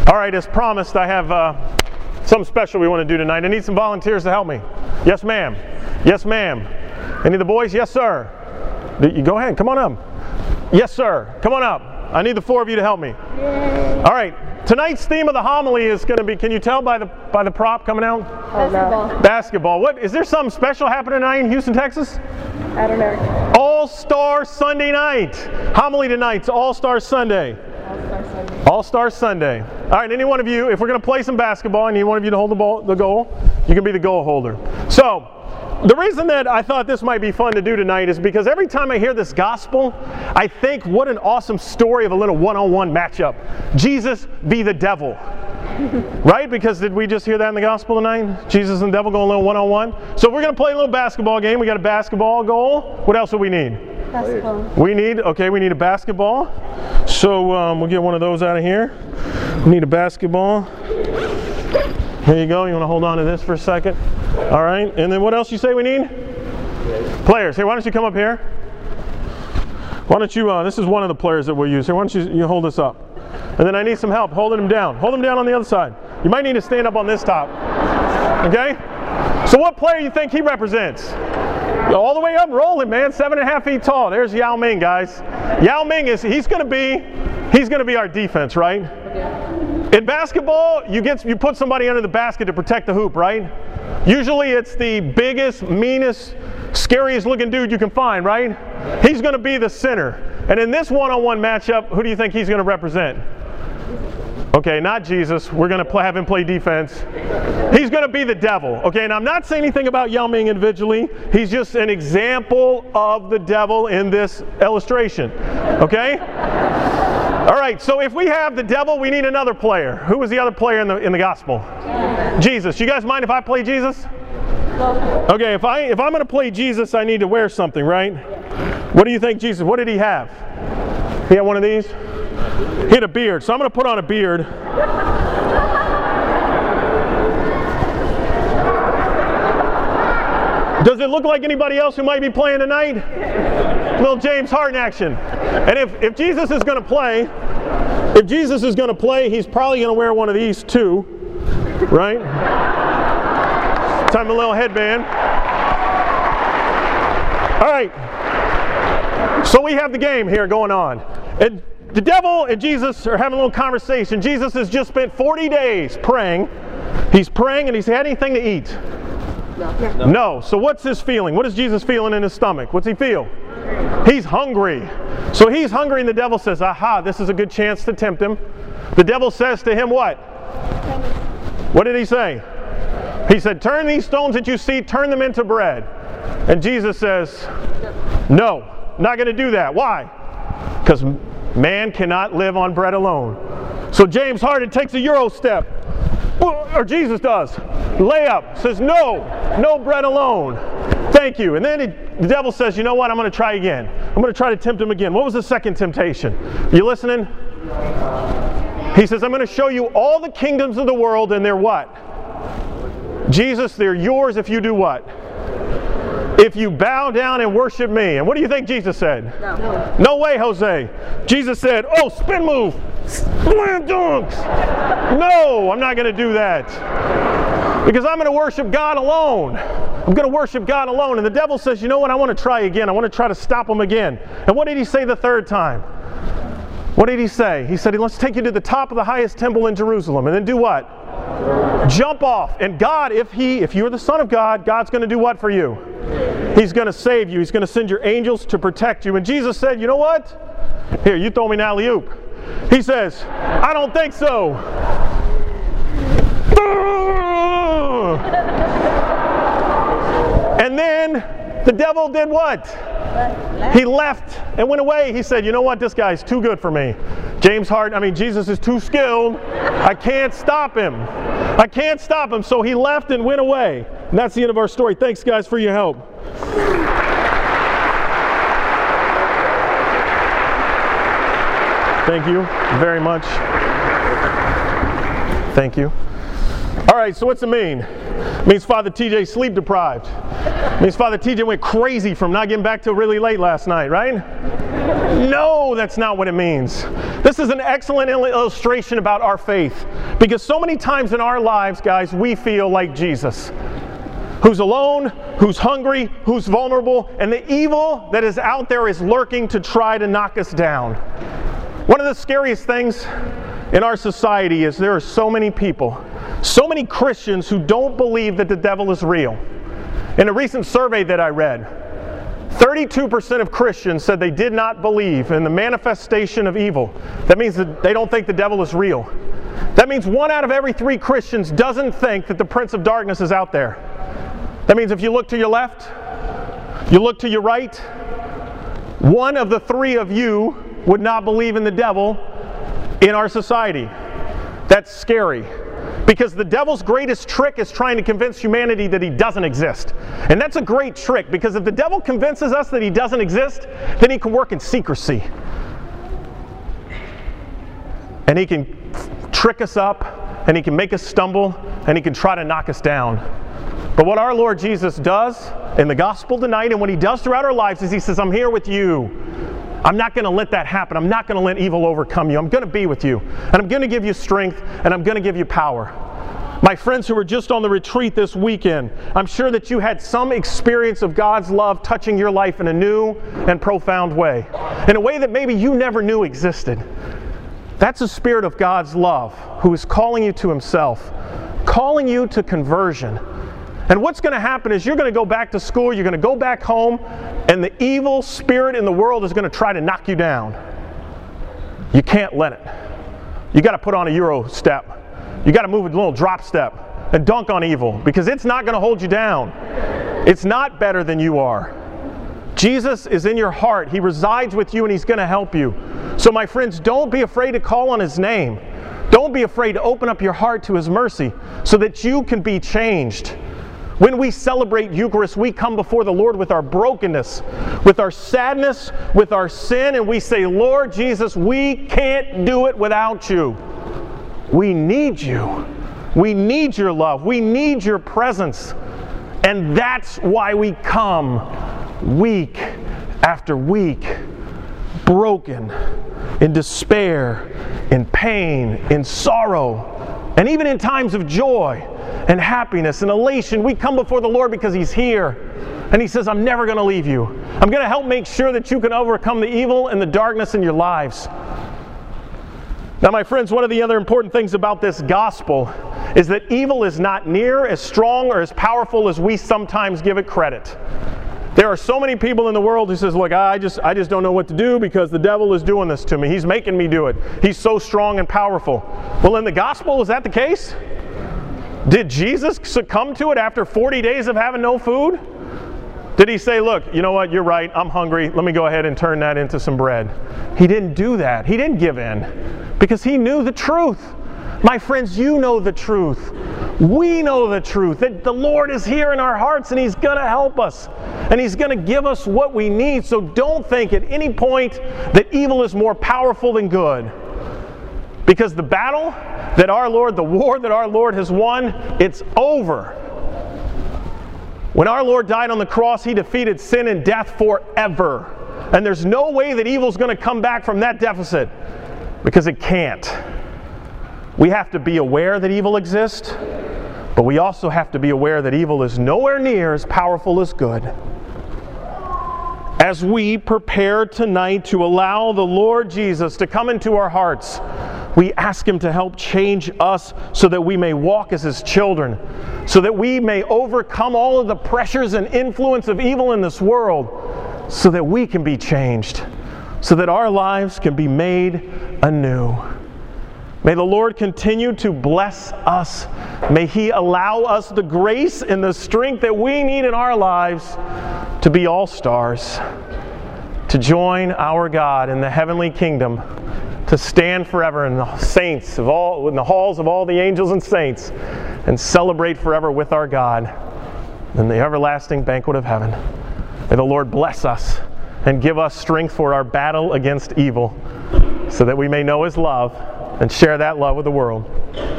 All right, as promised, I have something special we want to do tonight. I need some volunteers to help me. Yes, ma'am. Yes, ma'am. Any of the boys? Yes, sir. You go ahead. Come on up. Yes, sir. Come on up. I need the four of you to help me. Yay. All right. Tonight's theme of the homily is going to be, can you tell by the prop coming out? Basketball. Basketball. What, is there something special happening tonight in Houston, Texas? I don't know. All-Star Sunday night. Homily tonight's All-Star Sunday. All-Star Sunday. All-Star Sunday. All right, any one of you, if we're going to play some basketball, I need one of you to hold the goal. You can be the goal holder. So, the reason that I thought this might be fun to do tonight is because every time I hear this gospel, I think what an awesome story of a little one-on-one matchup. Jesus v. the devil. Right? Because did we just hear that in the gospel tonight? Jesus and the devil going a little one-on-one. So we're going to play a little basketball game. We got a basketball goal. What else do we need? Basketball. We need a basketball. So we'll get one of those out of here. We need a basketball. Here you go. You want to hold on to this for a second? All right. And then what else you say we need? Players. Here, why don't you come up here? Why don't you, this is one of the players that we'll use. Here, why don't you hold this up? And then I need some help holding him down. Hold him down on the other side. You might need to stand up on this top. Okay? So what player do you think he represents? All the way up, rolling, man. 7.5 feet tall. There's Yao Ming, guys. Yao Ming he's going to be our defense, right? In basketball, you put somebody under the basket to protect the hoop, right? Usually it's the biggest, meanest, scariest looking dude you can find, right? He's going to be the center. And in this one-on-one matchup, who do you think he's going to represent? Okay, not Jesus. We're going to have him play defense. He's going to be the devil. Okay, and I'm not saying anything about Yao Ming individually. He's just an example of the devil in this illustration. Okay? All right, so if we have the devil, we need another player. Who was the other player in the gospel? Jesus. You guys mind if I play Jesus? Okay, if I'm going to play Jesus, I need to wear something, right? What do you think Jesus, what did he have? He had one of these? He had a beard, so I'm going to put on a beard. Does it look like anybody else who might be playing tonight? Little James Harden action. And if Jesus is going to play, he's probably going to wear one of these too, right? Time a little headband. All right. So we have the game here going on. And the devil and Jesus are having a little conversation. Jesus has just spent 40 days praying. He's praying and he's had anything to eat? No. So what's his feeling? What is Jesus feeling in his stomach? What's he feel? He's hungry. So he's hungry and the devil says, aha, this is a good chance to tempt him. The devil says to him what? What did he say? He said, turn these stones that you see, turn them into bread. And Jesus says, no, not going to do that. Why? Because man cannot live on bread alone. So James Harden takes a Euro step, or Jesus does. Layup, says no bread alone. Thank you. And then the devil says, you know what, I'm going to try again. I'm going to try to tempt him again. What was the second temptation? You listening? He says, I'm going to show you all the kingdoms of the world and they're what? Jesus, they're yours if you do what? If you bow down and worship me. And what do you think Jesus said? No. No way, Jose. Jesus said, oh, spin move. Slam dunks. No, I'm not going to do that. Because I'm going to worship God alone. I'm going to worship God alone. And the devil says, you know what, I want to try again. I want to try to stop him again. And what did he say the third time? What did he say? He said, let's take you to the top of the highest temple in Jerusalem. And then do what? Jump off. And God, if you're the Son of God, God's going to do what for you? He's going to save you. He's going to send your angels to protect you. And Jesus said, you know what? Here, you throw me an alley-oop. He says, I don't think so. And then the devil did what? He left and went away. He said, you know what? This guy's too good for me. Jesus is too skilled. I can't stop him. I can't stop him. So he left and went away. And that's the end of our story. Thanks, guys, for your help. Thank you very much. Thank you. All right, so what's it mean? It means Father TJ sleep deprived. It means Father TJ went crazy from not getting back till really late last night, right? No, that's not what it means. This This is an excellent illustration about our faith, because so many times in our lives, guys, we feel like Jesus, who's alone, who's hungry, who's vulnerable, and the evil that is out there is lurking to try to knock us down. One of the scariest things in our society is there are so many people, so many Christians who don't believe that the devil is real. In a recent survey that I read, 32% of Christians said they did not believe in the manifestation of evil. That means that they don't think the devil is real. That means 1 out of every 3 Christians doesn't think that the prince of darkness is out there. That means if you look to your left, you look to your right, 1 of the 3 of you would not believe in the devil in our society. That's scary. Because the devil's greatest trick is trying to convince humanity that he doesn't exist. And that's a great trick, because if the devil convinces us that he doesn't exist, then he can work in secrecy. And he can trick us up, and he can make us stumble, and he can try to knock us down. But what our Lord Jesus does in the gospel tonight, and what he does throughout our lives, is he says, I'm here with you. I'm not going to let that happen. I'm not going to let evil overcome you. I'm going to be with you. And I'm going to give you strength, and I'm going to give you power. My friends who were just on the retreat this weekend, I'm sure that you had some experience of God's love touching your life in a new and profound way. In a way that maybe you never knew existed. That's the Spirit of God's love, who is calling you to himself, calling you to conversion. And what's going to happen is you're going to go back to school, you're going to go back home, and the evil spirit in the world is going to try to knock you down. You can't let it. You got to put on a Euro step. You got to move a little drop step and dunk on evil, because it's not going to hold you down. It's not better than you are. Jesus is in your heart. He resides with you, and he's going to help you. So my friends, don't be afraid to call on his name. Don't be afraid to open up your heart to his mercy so that you can be changed. When we celebrate Eucharist, we come before the Lord with our brokenness, with our sadness, with our sin, and we say, Lord Jesus, we can't do it without you. We need you. We need your love. We need your presence. And that's why we come week after week, broken, in despair, in pain, in sorrow, and even in times of joy and happiness and elation. We come before the Lord because he's here. And he says, I'm never going to leave you. I'm going to help make sure that you can overcome the evil and the darkness in your lives. Now, my friends, one of the other important things about this gospel is that evil is not near as strong or as powerful as we sometimes give it credit. There are so many people in the world who says, look, I just don't know what to do because the devil is doing this to me. He's making me do it. He's so strong and powerful. Well, in the gospel, is that the case? Did Jesus succumb to it after 40 days of having no food? Did he say, look, you know what, you're right, I'm hungry, let me go ahead and turn that into some bread? He didn't do that. He didn't give in because he knew the truth. My friends, you know the truth. We know the truth, that the Lord is here in our hearts and he's going to help us. And he's going to give us what we need. So don't think at any point that evil is more powerful than good. Because the battle that our Lord, the war that our Lord has won, it's over. When our Lord died on the cross, he defeated sin and death forever. And there's no way that evil's going to come back from that deficit, because it can't. We have to be aware that evil exists, but we also have to be aware that evil is nowhere near as powerful as good. As we prepare tonight to allow the Lord Jesus to come into our hearts, we ask him to help change us so that we may walk as his children, so that we may overcome all of the pressures and influence of evil in this world, so that we can be changed, so that our lives can be made anew. May the Lord continue to bless us. May he allow us the grace and the strength that we need in our lives to be all-stars, to join our God in the heavenly kingdom, to stand forever in the saints of all, in the halls of all the angels and saints, and celebrate forever with our God in the everlasting banquet of heaven. May the Lord bless us and give us strength for our battle against evil, so that we may know his love and share that love with the world.